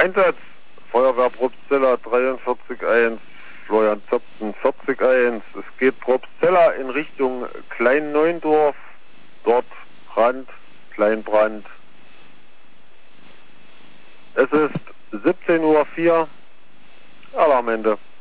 Einsatz, Feuerwehr Probstzella 43.1, Florian Zopten 40.1. Es geht Probstzella in Richtung Klein-Neuendorf, dort Brand, Kleinbrand. Es ist 17:04 Uhr, Alarmende.